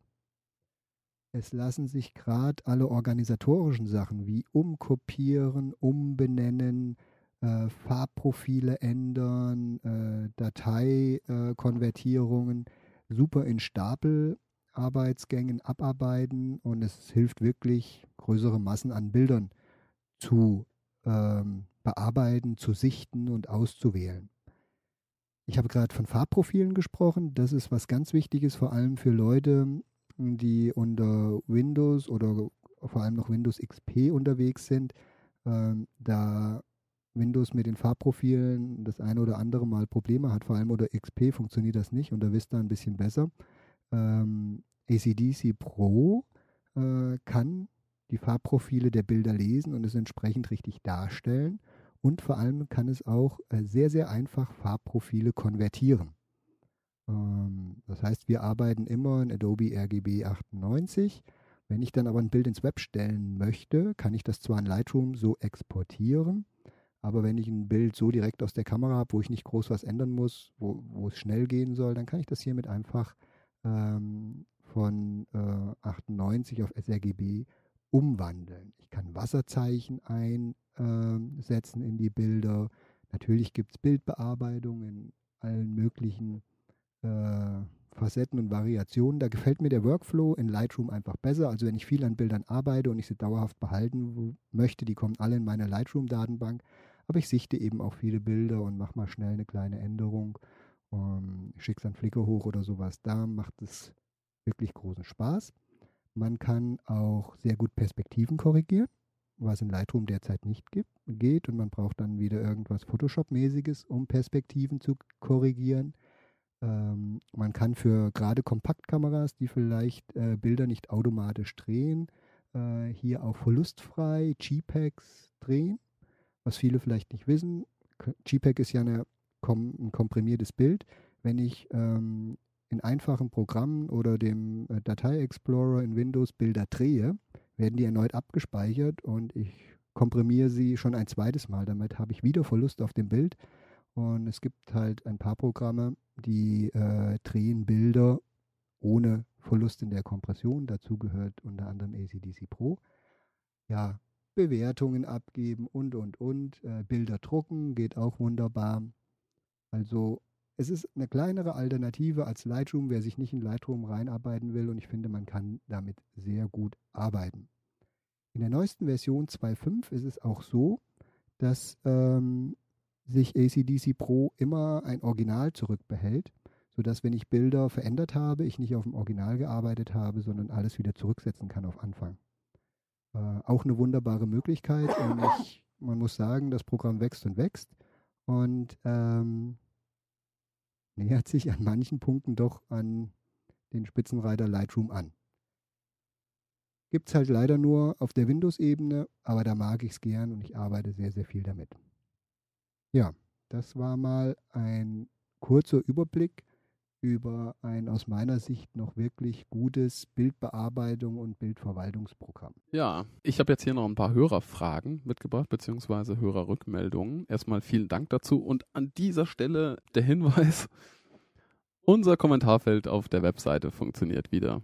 Es lassen sich gerade alle organisatorischen Sachen wie umkopieren, umbenennen, äh, Farbprofile ändern, äh, Dateikonvertierungen äh, super in Stapelarbeitsgängen abarbeiten und es hilft wirklich, größere Massen an Bildern zu ähm, bearbeiten, zu sichten und auszuwählen. Ich habe gerade von Farbprofilen gesprochen. Das ist was ganz Wichtiges, vor allem für Leute, die unter Windows oder vor allem noch Windows X P unterwegs sind, ähm, da Windows mit den Farbprofilen das eine oder andere Mal Probleme hat, vor allem unter X P funktioniert das nicht, unter Vista ein bisschen besser. Ähm, A C D C Pro äh, kann die Farbprofile der Bilder lesen und es entsprechend richtig darstellen und vor allem kann es auch äh, sehr, sehr einfach Farbprofile konvertieren. Ähm, das heißt, wir arbeiten immer in Adobe R G B achtundneunzig. Wenn ich dann aber ein Bild ins Web stellen möchte, kann ich das zwar in Lightroom so exportieren, aber wenn ich ein Bild so direkt aus der Kamera habe, wo ich nicht groß was ändern muss, wo, wo es schnell gehen soll, dann kann ich das hiermit einfach ähm, von äh, achtundneunzig auf sRGB umwandeln. Ich kann Wasserzeichen einsetzen äh, in die Bilder. Natürlich gibt es Bildbearbeitung in allen möglichen äh, Facetten und Variationen. Da gefällt mir der Workflow in Lightroom einfach besser. Also wenn ich viel an Bildern arbeite und ich sie dauerhaft behalten möchte, die kommen alle in meine Lightroom-Datenbank. Aber ich sichte eben auch viele Bilder und mache mal schnell eine kleine Änderung. Um, schicke es an Flickr hoch oder sowas. Da macht es wirklich großen Spaß. Man kann auch sehr gut Perspektiven korrigieren, was in Lightroom derzeit nicht gibt, geht. Und man braucht dann wieder irgendwas Photoshop-mäßiges, um Perspektiven zu korrigieren. Ähm, man kann für gerade Kompaktkameras, die vielleicht äh, Bilder nicht automatisch drehen, äh, hier auch verlustfrei JPEGs drehen, was viele vielleicht nicht wissen. JPEG ist ja eine, kom ein komprimiertes Bild. Wenn ich ähm, in einfachen Programmen oder dem äh, Datei-Explorer in Windows Bilder drehe, werden die erneut abgespeichert und ich komprimiere sie schon ein zweites Mal. Damit habe ich wieder Verlust auf dem Bild. Und es gibt halt ein paar Programme, die äh, drehen Bilder ohne Verlust in der Kompression. Dazu gehört unter anderem A C D C Pro. Ja, Bewertungen abgeben und, und, und. Äh, Bilder drucken geht auch wunderbar. Also es ist eine kleinere Alternative als Lightroom, wer sich nicht in Lightroom reinarbeiten will. Und ich finde, man kann damit sehr gut arbeiten. In der neuesten Version zwei Punkt fünf ist es auch so, dass ähm, sich A C D C Pro immer ein Original zurückbehält, sodass, wenn ich Bilder verändert habe, ich nicht auf dem Original gearbeitet habe, sondern alles wieder zurücksetzen kann auf Anfang. Äh, auch eine wunderbare Möglichkeit und ich, man muss sagen, das Programm wächst und wächst und ähm, nähert sich an manchen Punkten doch an den Spitzenreiter Lightroom an. Gibt es halt leider nur auf der Windows-Ebene, aber da mag ich es gern und ich arbeite sehr, sehr viel damit. Ja, das war mal ein kurzer Überblick über ein aus meiner Sicht noch wirklich gutes Bildbearbeitung und Bildverwaltungsprogramm. Ja, ich habe jetzt hier noch ein paar Hörerfragen mitgebracht, beziehungsweise Hörerrückmeldungen. Erstmal vielen Dank dazu und an dieser Stelle der Hinweis, unser Kommentarfeld auf der Webseite funktioniert wieder.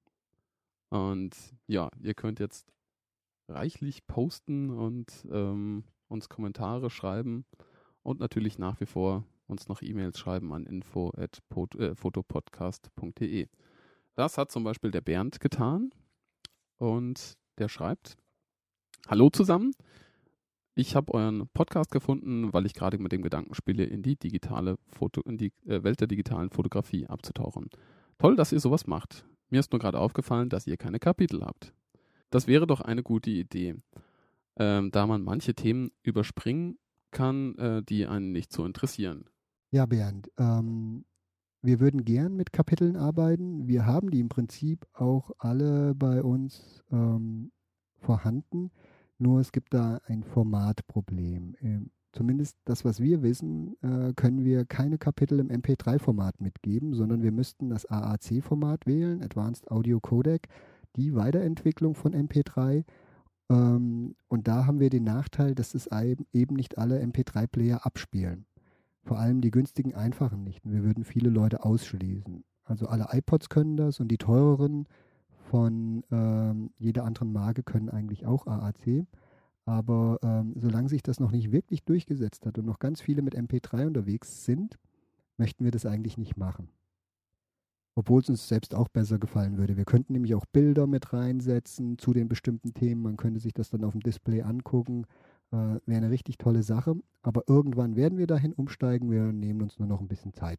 Und ja, ihr könnt jetzt reichlich posten und ähm, uns Kommentare schreiben und natürlich nach wie vor uns noch E-Mails schreiben an info at fotopodcast punkt de. Das hat zum Beispiel der Bernd getan und der schreibt: Hallo zusammen, ich habe euren Podcast gefunden, weil ich gerade mit dem Gedanken spiele, in die digitale Foto, in die äh, Welt der digitalen Fotografie abzutauchen. Toll, dass ihr sowas macht. Mir ist nur gerade aufgefallen, dass ihr keine Kapitel habt. das wäre doch eine gute Idee, ähm, da man manche Themen überspringen kann, äh, die einen nicht so interessieren. Ja, Bernd, ähm, wir würden gern mit Kapiteln arbeiten. Wir haben die im Prinzip auch alle bei uns ähm, vorhanden. Nur es gibt da ein Formatproblem. Ähm, zumindest das, was wir wissen, äh, können wir keine Kapitel im M P drei Format mitgeben, sondern wir müssten das A A C-Format wählen, Advanced Audio Codec, die Weiterentwicklung von M P drei. Ähm, und da haben wir den Nachteil, dass es eben nicht alle M P drei Player abspielen. Vor allem die günstigen, einfachen nicht. Und wir würden viele Leute ausschließen. Also alle iPods können das und die teureren von ähm, jeder anderen Marke können eigentlich auch A A C. Aber ähm, solange sich das noch nicht wirklich durchgesetzt hat und noch ganz viele mit M P drei unterwegs sind, möchten wir das eigentlich nicht machen. Obwohl es uns selbst auch besser gefallen würde. Wir könnten nämlich auch Bilder mit reinsetzen zu den bestimmten Themen. Man könnte sich das dann auf dem Display angucken. Äh, wäre eine richtig tolle Sache. Aber irgendwann werden wir dahin umsteigen. Wir nehmen uns nur noch ein bisschen Zeit.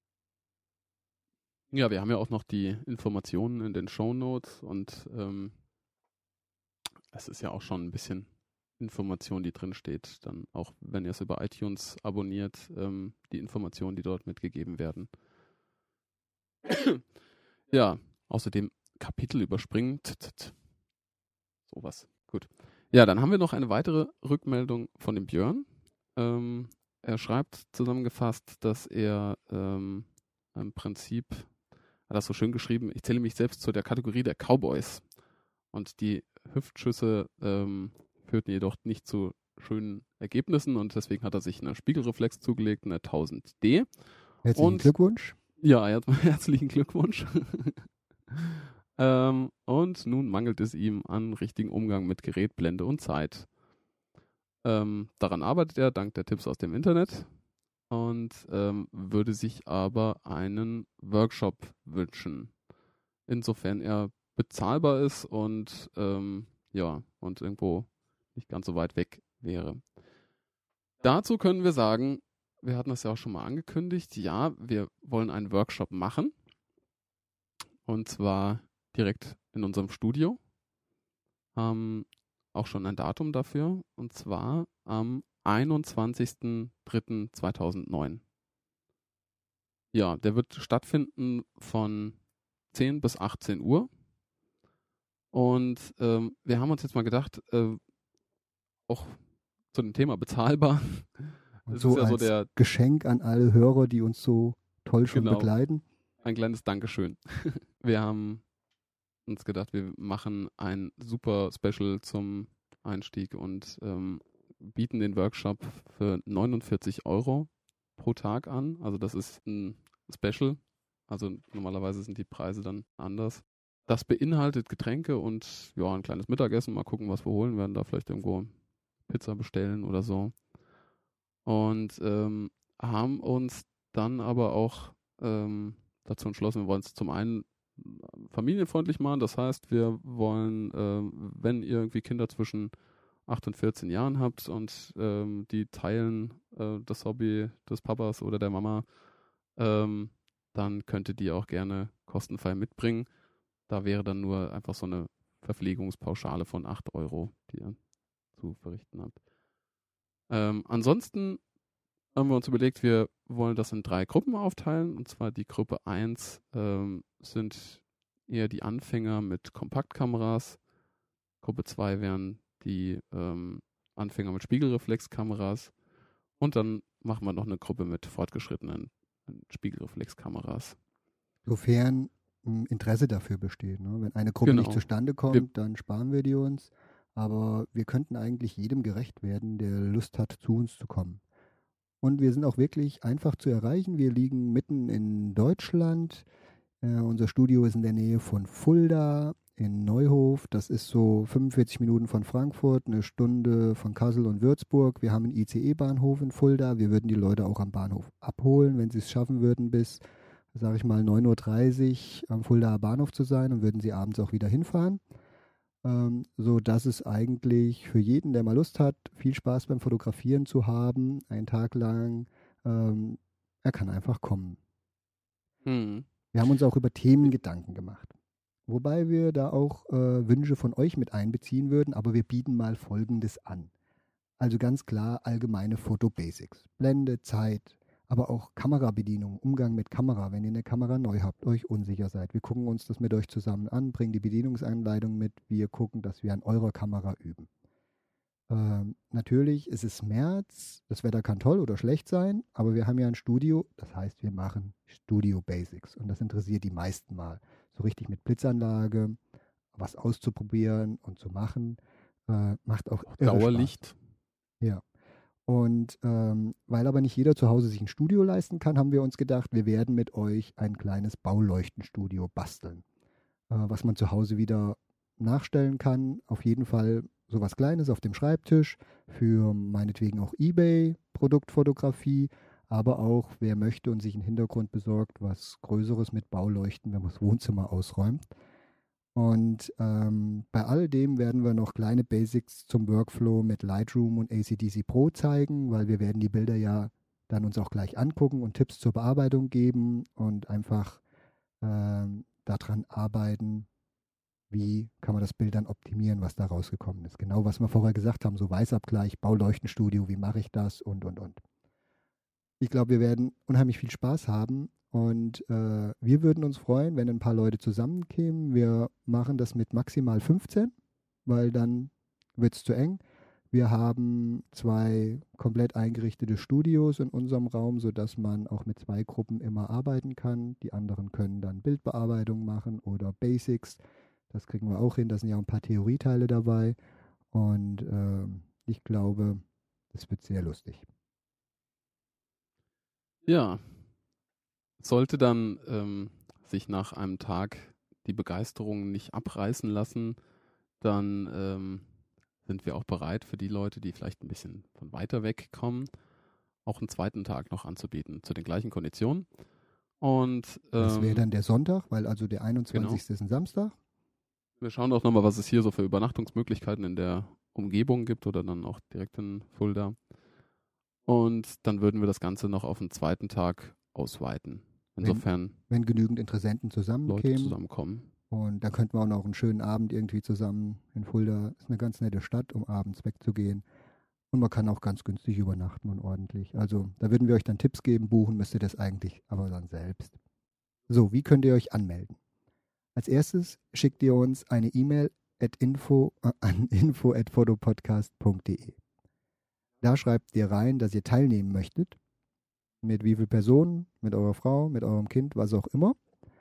Ja, wir haben ja auch noch die Informationen in den Shownotes und ähm, es ist ja auch schon ein bisschen Information, die drin steht. Dann auch, wenn ihr es über iTunes abonniert, ähm, die Informationen, die dort mitgegeben werden. Ja, außerdem Kapitel überspringen. Sowas. Gut. Ja, dann haben wir noch eine weitere Rückmeldung von dem Björn. Ähm, er schreibt zusammengefasst, dass er ähm, im Prinzip, hat das so schön geschrieben, ich zähle mich selbst zu der Kategorie der Cowboys. Und die Hüftschüsse ähm, führten jedoch nicht zu schönen Ergebnissen und deswegen hat er sich eine Spiegelreflex zugelegt, eine tausend D. Herzlichen und, Glückwunsch. Ja, herzlichen Glückwunsch. ähm, und nun mangelt es ihm an richtigen Umgang mit Gerät, Blende und Zeit. Ähm, daran arbeitet er dank der Tipps aus dem Internet und ähm, würde sich aber einen Workshop wünschen, insofern er bezahlbar ist und ähm, ja und irgendwo nicht ganz so weit weg wäre. Dazu können wir sagen, wir hatten das ja auch schon mal angekündigt, ja, wir wollen einen Workshop machen und zwar direkt in unserem Studio. Haben auch schon ein Datum dafür und zwar am einundzwanzigsten dritten zweitausendneun. Ja, der wird stattfinden von zehn bis achtzehn Uhr. Und ähm, wir haben uns jetzt mal gedacht, äh, auch zu dem Thema bezahlbar. Und so, ja so als der Geschenk an alle Hörer, die uns so toll schon genau, begleiten. Ein kleines Dankeschön. Wir haben uns gedacht, wir machen ein super Special zum Einstieg und ähm, bieten den Workshop für neunundvierzig Euro pro Tag an. Also das ist ein Special. Also normalerweise sind die Preise dann anders. Das beinhaltet Getränke und ja, ein kleines Mittagessen. Mal gucken, was wir holen. Wir werden da vielleicht irgendwo Pizza bestellen oder so. Und ähm, haben uns dann aber auch ähm, dazu entschlossen, wir wollen es zum einen familienfreundlich machen. Das heißt, wir wollen, äh, wenn ihr irgendwie Kinder zwischen acht und vierzehn Jahren habt und ähm, die teilen äh, das Hobby des Papas oder der Mama, ähm, dann könnt ihr die auch gerne kostenfrei mitbringen. Da wäre dann nur einfach so eine Verpflegungspauschale von acht Euro, die ihr zu verrichten habt. Ähm, ansonsten haben wir uns überlegt, wir wollen das in drei Gruppen aufteilen. Und zwar die Gruppe eins ähm, sind eher die Anfänger mit Kompaktkameras. Gruppe zwei wären die ähm, Anfänger mit Spiegelreflexkameras. Und dann machen wir noch eine Gruppe mit fortgeschrittenen Spiegelreflexkameras. Sofern ein Interesse dafür besteht. Ne? Wenn eine Gruppe genau. nicht zustande kommt, wir, dann sparen wir die uns. Aber wir könnten eigentlich jedem gerecht werden, der Lust hat, zu uns zu kommen. Und wir sind auch wirklich einfach zu erreichen. Wir liegen mitten in Deutschland. Äh, unser Studio ist in der Nähe von Fulda in Neuhof. Das ist so fünfundvierzig Minuten von Frankfurt, eine Stunde von Kassel und Würzburg. Wir haben einen I C E-Bahnhof in Fulda. Wir würden die Leute auch am Bahnhof abholen, wenn sie es schaffen würden, bis, sage ich mal, neun Uhr dreißig am Fuldaer Bahnhof zu sein und würden sie abends auch wieder hinfahren. Ähm, so dass es eigentlich für jeden, der mal Lust hat, viel Spaß beim Fotografieren zu haben, einen Tag lang, ähm, er kann einfach kommen. Hm. Wir haben uns auch über Themen Gedanken gemacht. Wobei wir da auch äh, Wünsche von euch mit einbeziehen würden, aber wir bieten mal Folgendes an. Also ganz klar allgemeine Foto-Basics. Blende, Zeit, aber auch Kamerabedienung, Umgang mit Kamera, wenn ihr eine Kamera neu habt, euch unsicher seid. Wir gucken uns das mit euch zusammen an, bringen die Bedienungsanleitung mit, wir gucken, dass wir an eurer Kamera üben. Ähm, natürlich ist es März, das Wetter kann toll oder schlecht sein, aber wir haben ja ein Studio, das heißt, wir machen Studio Basics und das interessiert die meisten mal. So richtig mit Blitzanlage, was auszuprobieren und zu machen, äh, macht auch irre Dauerlicht. Spaß. Ja. Und ähm, weil aber nicht jeder zu Hause sich ein Studio leisten kann, haben wir uns gedacht, wir werden mit euch ein kleines Bauleuchtenstudio basteln, äh, was man zu Hause wieder nachstellen kann. Auf jeden Fall sowas Kleines auf dem Schreibtisch für meinetwegen auch eBay, Produktfotografie, aber auch, wer möchte und sich einen Hintergrund besorgt, was Größeres mit Bauleuchten, wenn man das Wohnzimmer ausräumt. Und ähm, bei all dem werden wir noch kleine Basics zum Workflow mit Lightroom und A C D C Pro zeigen, weil wir werden die Bilder ja dann uns auch gleich angucken und Tipps zur Bearbeitung geben und einfach ähm, daran arbeiten, wie kann man das Bild dann optimieren, was da rausgekommen ist. Genau, was wir vorher gesagt haben, so Weißabgleich, Bauleuchtenstudio, wie mache ich das und, und, und. Ich glaube, wir werden unheimlich viel Spaß haben und äh, wir würden uns freuen, wenn ein paar Leute zusammenkämen. Wir machen das mit maximal fünfzehn, weil dann wird es zu eng. Wir haben zwei komplett eingerichtete Studios in unserem Raum, sodass man auch mit zwei Gruppen immer arbeiten kann. Die anderen können dann Bildbearbeitung machen oder Basics. Das kriegen wir auch hin. Da sind ja auch ein paar Theorieteile dabei. Und äh, ich glaube, das wird sehr lustig. Ja. Sollte dann ähm, sich nach einem Tag die Begeisterung nicht abreißen lassen, dann ähm, sind wir auch bereit für die Leute, die vielleicht ein bisschen von weiter weg kommen, auch einen zweiten Tag noch anzubieten, zu den gleichen Konditionen. Und ähm, das wäre dann der Sonntag, weil also der einundzwanzigste Genau. ist ein Samstag. Wir schauen auch nochmal, was es hier so für Übernachtungsmöglichkeiten in der Umgebung gibt oder dann auch direkt in Fulda. Und dann würden wir das Ganze noch auf den zweiten Tag ausweiten. Insofern, wenn, wenn genügend Interessenten zusammenkämen. Leute zusammenkommen. Und dann könnten wir auch noch einen schönen Abend irgendwie zusammen in Fulda. Ist eine ganz nette Stadt, um abends wegzugehen. Und man kann auch ganz günstig übernachten und ordentlich. Also da würden wir euch dann Tipps geben. Buchen müsst ihr das eigentlich aber dann selbst. So, wie könnt ihr euch anmelden? Als erstes schickt ihr uns eine E-Mail at info, äh, an info at fotopodcast punkt de. Da schreibt ihr rein, dass ihr teilnehmen möchtet. Mit wie vielen Personen, mit eurer Frau, mit eurem Kind, was auch immer.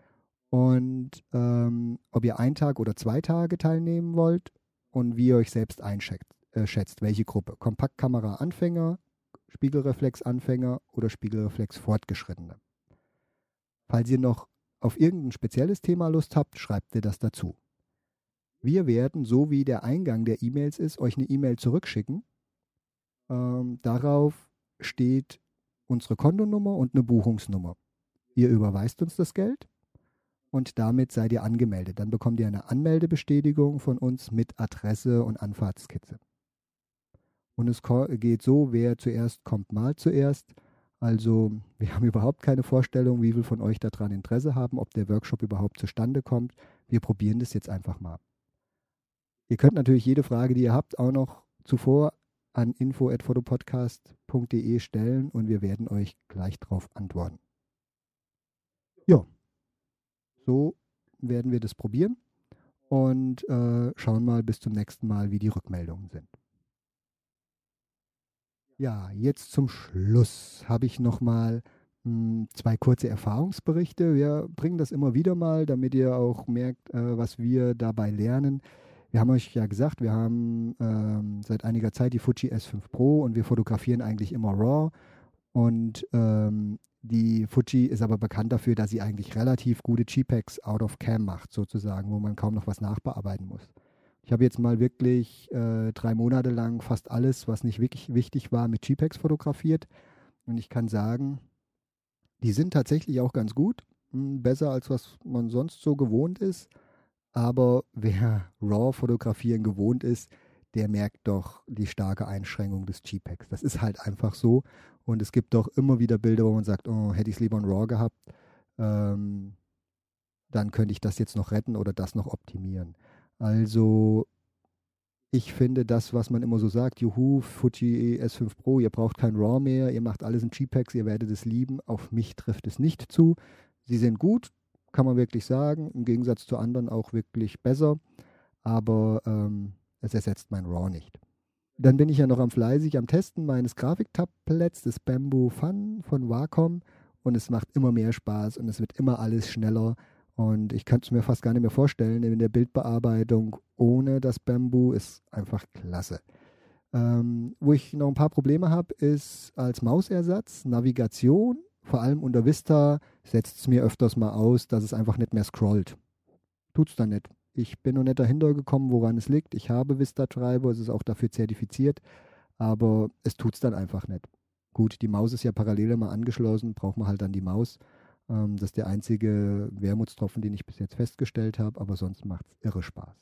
Und ähm, ob ihr einen Tag oder zwei Tage teilnehmen wollt und wie ihr euch selbst einschätzt, äh, schätzt, welche Gruppe. Kompaktkamera-Anfänger, Spiegelreflex-Anfänger oder Spiegelreflex-Fortgeschrittene. Falls ihr noch auf irgendein spezielles Thema Lust habt, schreibt ihr das dazu. Wir werden, so wie der Eingang der E-Mails ist, euch eine E-Mail zurückschicken. Ähm, darauf steht unsere Kontonummer und eine Buchungsnummer. Ihr überweist uns das Geld und damit seid ihr angemeldet. Dann bekommt ihr eine Anmeldebestätigung von uns mit Adresse und Anfahrtskizze. Und es geht so, wer zuerst kommt, mal zuerst. Also wir haben überhaupt keine Vorstellung, wie viele von euch daran Interesse haben, ob der Workshop überhaupt zustande kommt. Wir probieren das jetzt einfach mal. Ihr könnt natürlich jede Frage, die ihr habt, auch noch zuvor an info at fotopodcast punkt de stellen und wir werden euch gleich darauf antworten. Ja, so werden wir das probieren und äh, schauen mal bis zum nächsten Mal, wie die Rückmeldungen sind. Ja, jetzt zum Schluss habe ich nochmal mh, zwei kurze Erfahrungsberichte. Wir bringen das immer wieder mal, damit ihr auch merkt, äh, was wir dabei lernen. Wir haben euch ja gesagt, wir haben ähm, seit einiger Zeit die Fuji S fünf Pro und wir fotografieren eigentlich immer RAW. Und ähm, die Fuji ist aber bekannt dafür, dass sie eigentlich relativ gute G PEGs out of cam macht, sozusagen, wo man kaum noch was nachbearbeiten muss. Ich habe jetzt mal wirklich äh, drei Monate lang fast alles, was nicht wirklich wichtig war, mit G PEGs fotografiert. Und ich kann sagen, die sind tatsächlich auch ganz gut. Mh, besser als was man sonst so gewohnt ist. Aber wer RAW-Fotografieren gewohnt ist, der merkt doch die starke Einschränkung des G PEGs. Das ist halt einfach so. Und es gibt doch immer wieder Bilder, wo man sagt, oh, hätte ich es lieber in RAW gehabt. Ähm, dann könnte ich das jetzt noch retten oder das noch optimieren. Also ich finde das, was man immer so sagt, juhu, Fuji S fünf Pro, ihr braucht kein RAW mehr, ihr macht alles in JPEGs, ihr werdet es lieben. Auf mich trifft es nicht zu. Sie sind gut, kann man wirklich sagen, im Gegensatz zu anderen auch wirklich besser, aber ähm, es ersetzt mein RAW nicht. Dann bin ich ja noch am fleißig am Testen meines Grafiktabletts, des Bamboo Fun von Wacom, und es macht immer mehr Spaß und es wird immer alles schneller. Und ich kann es mir fast gar nicht mehr vorstellen, in der Bildbearbeitung ohne das Bamboo ist einfach klasse. Ähm, wo ich noch ein paar Probleme habe, ist als Mausersatz Navigation. Vor allem unter Vista setzt es mir öfters mal aus, dass es einfach nicht mehr scrollt. Tut's dann nicht. Ich bin noch nicht dahinter gekommen, woran es liegt. Ich habe Vista-Treiber, es ist auch dafür zertifiziert, aber es tut's dann einfach nicht. Gut, die Maus ist ja parallel immer angeschlossen, braucht man halt dann die Maus. Das ist der einzige Wermutstropfen, den ich bis jetzt festgestellt habe, aber sonst macht es irre Spaß.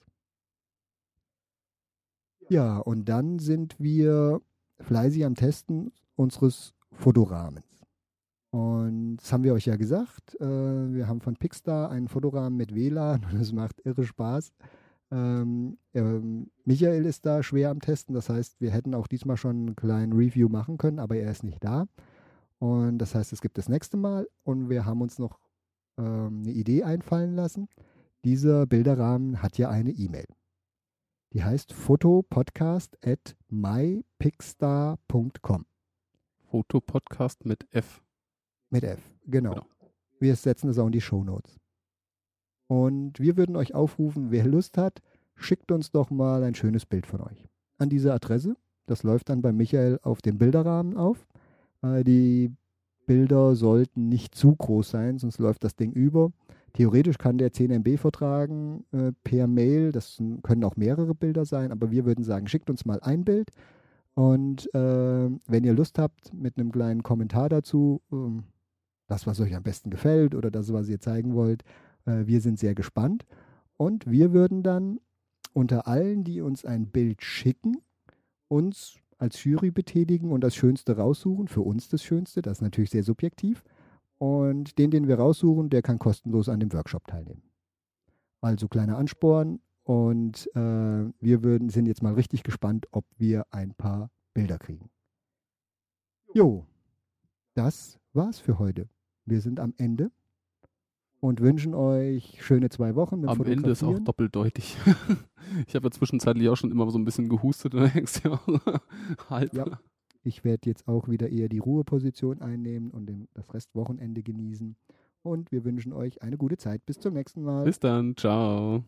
Ja, und dann sind wir fleißig am Testen unseres Fotorahmens. Und das haben wir euch ja gesagt, äh, wir haben von Pixstar einen Fotorahmen mit W L A N und es macht irre Spaß. Ähm, ähm, Michael ist da schwer am Testen, das heißt, wir hätten auch diesmal schon einen kleinen Review machen können, aber er ist nicht da. Und das heißt, es gibt das nächste Mal und wir haben uns noch ähm, eine Idee einfallen lassen. Dieser Bilderrahmen hat ja eine E-Mail. Die heißt fotopodcast at mypixstar punkt com. Fotopodcast mit F. Mit F, genau. genau. Wir setzen es auch in die Shownotes. Und wir würden euch aufrufen, wer Lust hat, schickt uns doch mal ein schönes Bild von euch. An diese Adresse, das läuft dann bei Michael auf dem Bilderrahmen auf. Die Bilder sollten nicht zu groß sein, sonst läuft das Ding über. Theoretisch kann der zehn Megabyte vertragen äh, per Mail. Das können auch mehrere Bilder sein, aber wir würden sagen, schickt uns mal ein Bild. Und äh, wenn ihr Lust habt, mit einem kleinen Kommentar dazu, äh, das, was euch am besten gefällt oder das, was ihr zeigen wollt, äh, wir sind sehr gespannt. Und wir würden dann unter allen, die uns ein Bild schicken, uns als Jury betätigen und das Schönste raussuchen. Für uns das Schönste, das ist natürlich sehr subjektiv. Und den, den wir raussuchen, der kann kostenlos an dem Workshop teilnehmen. Also kleiner Ansporn und äh, wir würden, sind jetzt mal richtig gespannt, ob wir ein paar Bilder kriegen. Jo, das war's für heute. Wir sind am Ende und wünschen euch schöne zwei Wochen. Mit Am Ende ist auch doppeldeutig. Ich habe ja zwischenzeitlich auch schon immer so ein bisschen gehustet und dann denkst du ja, halb. Ja, ich werde jetzt auch wieder eher die Ruheposition einnehmen und den, das Restwochenende genießen. Und wir wünschen euch eine gute Zeit. Bis zum nächsten Mal. Bis dann. Ciao.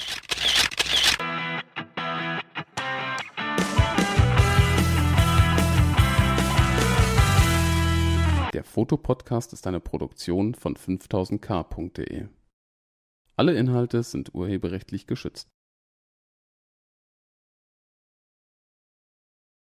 Der Fotopodcast ist eine Produktion von fünftausend k punkt de. Alle Inhalte sind urheberrechtlich geschützt.